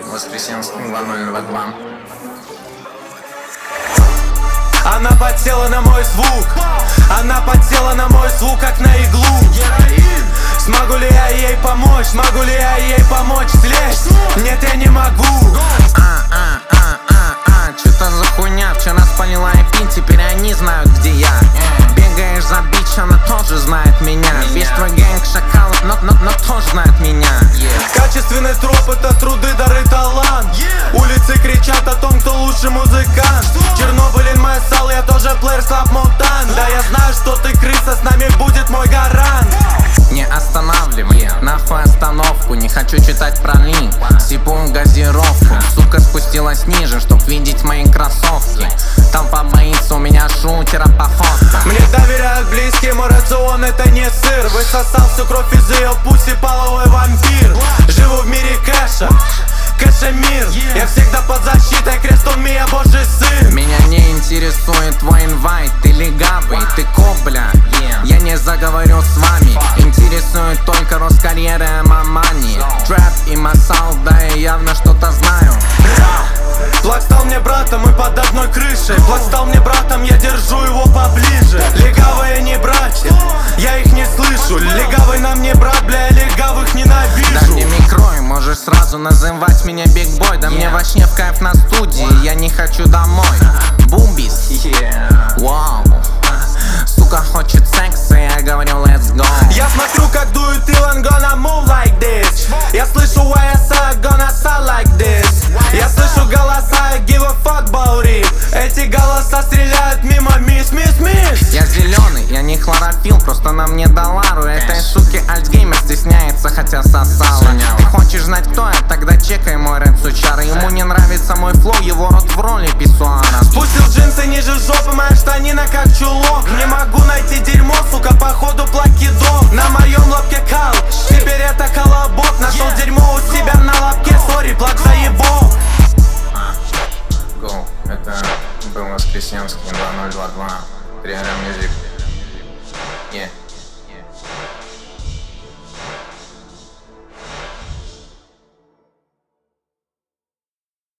Воскресенский 2022. Она подсела на мой звук, она подсела на мой звук, как на иглу. Смогу ли я ей помочь, смогу ли я ей помочь слезть? Нет, я не могу. Что-то за хуйня, вчера спалила IP, теперь они знают, где я. Бегаешь за бич, она тоже знает меня. Весь твой гэнг шакалов, но тоже знает меня. Качественный труп — это труды, дары, талант. Улицы кричат о том, кто лучший музыкант. Чернобыль, моя сал, я тоже плеер, слаб мутант. Да я знаю, что ты крыса, с нами будет мой гарант. Не останавливай, нахуй остановку. Не хочу читать про линк, сипую газировку. Сука спустилась ниже, чтоб видеть мои кроссовки. Толпа боится, у меня шутера походка. Мне доверяют близкие, мой рацион — это не сыр. Высосал всю кровь из ее пуси, половой вампир. Живу в мире кэша, кэша мир. Я всегда под защитой, крест он меня, божий сын. Меня не интересует твой инвайт, ты легавый, ты кобля. Я не заговорю с вами, интересует только рост карьеры мамани. Трэп и масал, да я явно что-то знаю. Плак стал мне братом, мы под одной крышей. Плак стал мне братом, я держу его поближе. Легавые не братья, я их не слышу. Легавый на мне брат, бля, я легавых ненавижу. Да мне микрой, можешь сразу называть меня Биг Бой. Да мне вообще в кайф на студии, я не хочу домой. Бумбис, вау. Сука хочет секса, я говорю let's go. Я смотрю, как дует Илон, gonna move like this. Я слышу YSL, gonna sound like this. Я слышу голоса, I give a fuck about it. Эти голоса стреляют мимо, мисс. Я зеленый, я не хлорофилл, просто на мне доллару. Этой суки альцгеймер стесняется, хотя сосала. Ты хочешь знать, кто я? Тогда чекай мой рэп сучара. Ему не нравится мой флоу, его рот в роли писсуара. Спустил джинсы ниже жопы, мои штаны